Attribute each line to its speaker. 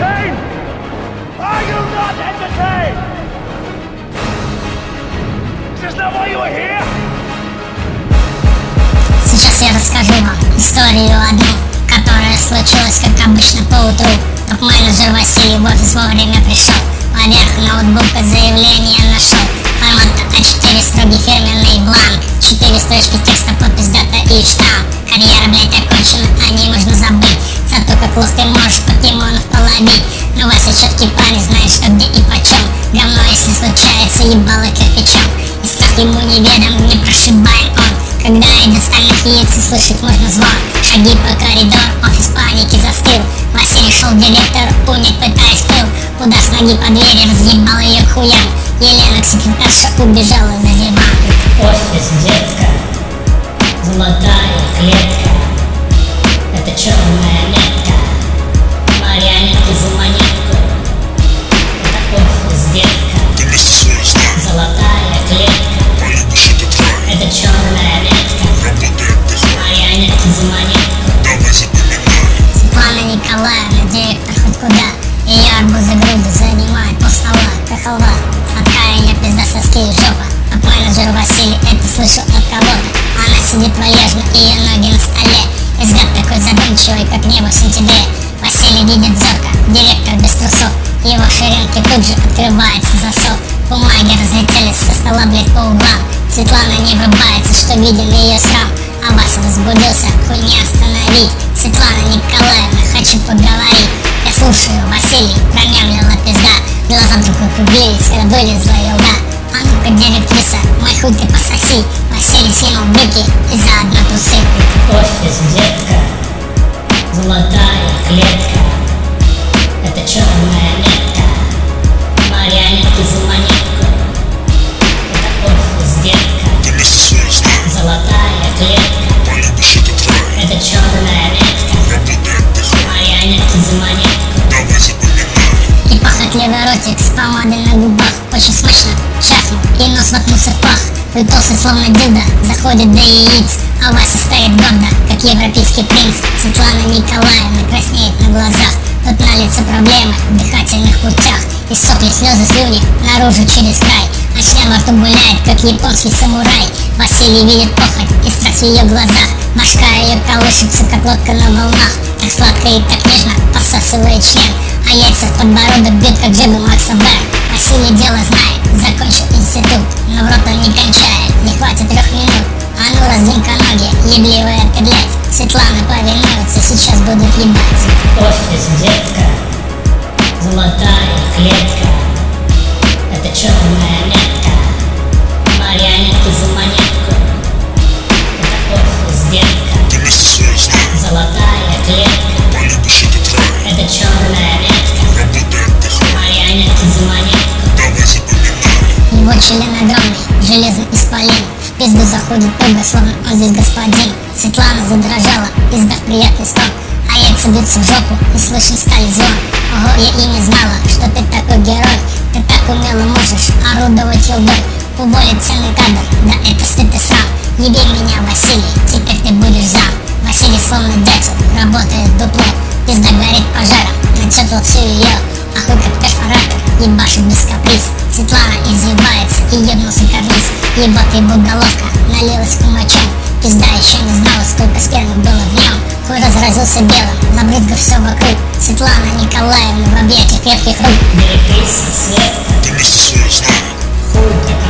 Speaker 1: entertain? Are you not entertained? Is this not why you are here?
Speaker 2: Сейчас я расскажу вам историю одну, которая случилась, как обычно, поутру. Топ-менеджер Василий в офис вовремя пришел. Поверх ноутбука заявление нашел. Формата А4, строгий фирменный бланк. 4 строчки текста, подпись, дата и штамп. Карьера, блять, окончена, о ней можно забыть. Зато как лох ты можешь покемонов половить. Но Вася четкий парень, знает, что где и почем. Говно, если случается, ебало кирпичом. И страх ему неведом, не прошибаем он. Когда из остальных яиц услышать можно звон. Шаги по коридору, офис паники застыл. Василий шел к директору, унять пытаясь пыл. Удар с ноги по двери, разъебал ее к хуям. Елена к секретарше убежала за диван.
Speaker 3: Офис, детка, золотая клетка, это черная метка, марионетки за монетку. Это офис, детка, золотая клетка, это черная метка, марионетки за монетку.
Speaker 2: Светлана Николаевна, директор хоть куда. Ее арбузы груди занимают полстола, как халва. Откаяние, пизда, соски и жопа. Топ-менеджер Василий это слышал от кого-то. Она сидит вальяжно, ее ноги на столе. И взгляд такой задумчивый, как небо в сентябре. Василий видит зорко, директор без трусов. Его ширинки тут же открывается засов. Бумаги разлетелись со стола, блять, по углам. Светлана не врубается, что виден ее срам. А Вася возбудился, хуй не остановить. Светлана Николаевна, хочу поговорить. Я слушаю, Василий, промямлила пизда. Глаза вдруг округлились, когда вылезла елда. А ну-ка, директриса, мой хуй ты пососи. Василий скинул брюки и заодно трусы.
Speaker 3: Офис, детка, золотая клетка, это черная метка, марионетки за монетку. Это офис, детка, золотая клетка, это черная метка, марионетки за монетку.
Speaker 2: И похотливый ротик с помадой на губах. Очень смачно, шахнул и нос воткнулся в пах. Твой толстый, словно дилда, заходит до яиц. А Вася стоит гордо, как европейский принц. Светлана Николаевна краснеет на глазах. Тут на лице проблемы в дыхательных путях. И сопли, слезы, слюни наружу через край. А член во рту гуляет, как японский самурай. Василий видит похоть и страх в ее глазах. Башка ее колышется, как лодка на волнах. Так сладко и так нежно посасывает член. А яйца в подбородок бьют, как жабы Макса Б. Василий дело знает, закончил институт. Но в рот он не кончает, не хватит 3 минут. А ну раздвинь-ка ноги, ебливая ты, блядь. Светлана повинуется, сейчас будут ебать.
Speaker 3: Офис, детка, золотая клетка, это черная метка, марионетки за монетку. Это офис, детка, золотая клетка, это черная метка, марионетки за монетку.
Speaker 2: Его член огромный, железный исполин. В пизду заходит туго, словно он здесь господин. Светлана задрожала, издав приятный стон. А яйца бьются в жопу, и слышен стали звон. Ого, я и не знала, что ты такой герой. Ты так умело можешь орудовать елдой. Уволить ценный кадр, да это стыд и срам. Еби меня, Василий, теперь ты будешь зам. Василий словно дятел, работает дупло. Пизда горит пожаром, начатал всю ее. А хуй как перфоратор, ебашит без каприз. Светлана извивается и ебнулся карниз. Ебать его головка налилась кумачом. Пизда еще не знала, сколько спермы было в нем. Хуй разразился белым, набрызгав все вокруг. Светлана Николаевна в объятиях крепких рук.
Speaker 3: Директриса Света, хуй как